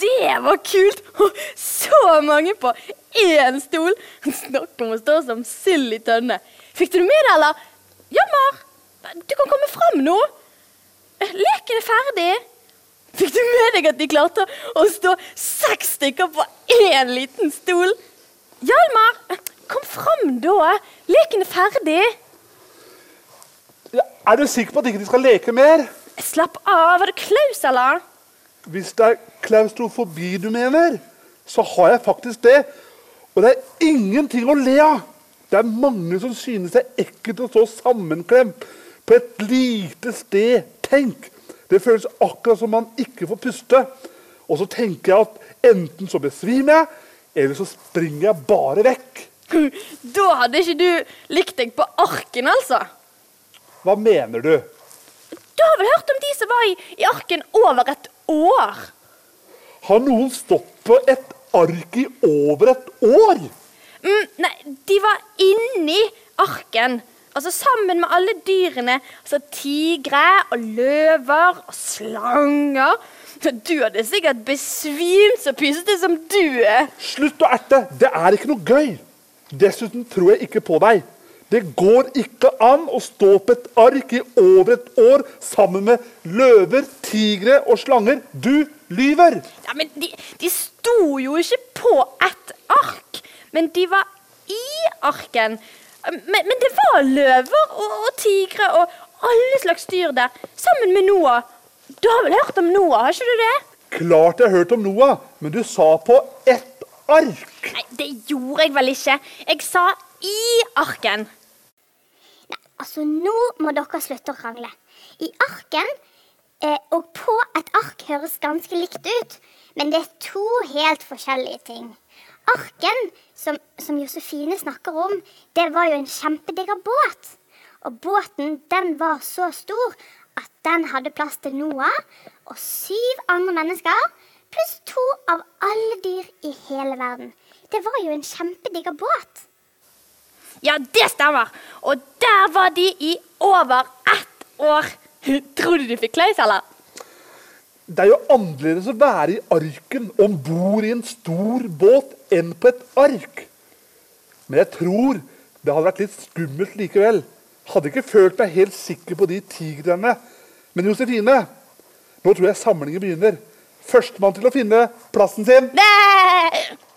det var kult! Så mange på én stol. Snakk om å stå som sild i tønne. Fikk du det med deg, eller? Hjalmar, du kan komme frem nå. Leken er ferdig. Fikk du med deg at de klarte å stå 6 stykker på én liten stol? Hjalmar, kom frem da. Leken er ferdig. Ja, er du sikker på at ikke de skal leke mer? Slapp av, var det Klaus, eller? Hvis det er klaustrofobi du mener, så har jeg faktisk det. Og det er ingenting å le av. Det er mange som synes det er ekkelt å stå sammenklemt på et lite sted. Tenk, det føles akkurat som man ikke får puste. Og så tenker jeg at enten så besvimer jeg, eller så springer jeg bare vekk. Da hadde ikke du likt deg på arken, altså. Hva mener du? Du har vel hørt om de som var i arken over et år? Har noen stått på et ark i over et år? Nei, de var inni arken. Altså sammen med alle dyrene. Altså tigre og løver og slanger. Du hadde sikkert besvimt så pysete som du er. Slutt å erte, det er ikke noe gøy. Dessuten tror jeg ikke på deg. Det går ikke an å stå på et ark i over et år sammen med løver, tigre og slanger. Du lyver! Ja, men de sto jo ikke på et ark, men de var i arken. Men det var løver og tigre og alle slags dyr der, sammen med Noah. Du har vel hørt om Noah, har ikke du det? Klart jeg har hørt om Noah, men du sa på ett ark. Nei, det gjorde jeg vel ikke. Jeg sa i arken. Nei, altså nå må dere slutte å krangle. I arken og på et ark høres ganske likt ut, men det er 2 helt forskjellige ting. Arken, som Josefine snakker om, det var jo en kjempediger båt. Og båten, den var så stor at den hadde plass til Noah og 7 andre mennesker, pluss 2 av alle dyr i hele verden. Det var jo en kjempediger båt. Ja, det stemmer. Og der var de i over 1 år. Tror du fikk Klaus, eller? Det er jo annerledes å være i arken ombord i en stor båt enn på et ark. Men jeg tror det hadde vært litt skummelt likevel. Hadde ikke følt meg helt sikker på de tigrene. Men Josefine, nå tror jeg samlingen begynner. Førstemann til å finne plassen sin. Nei!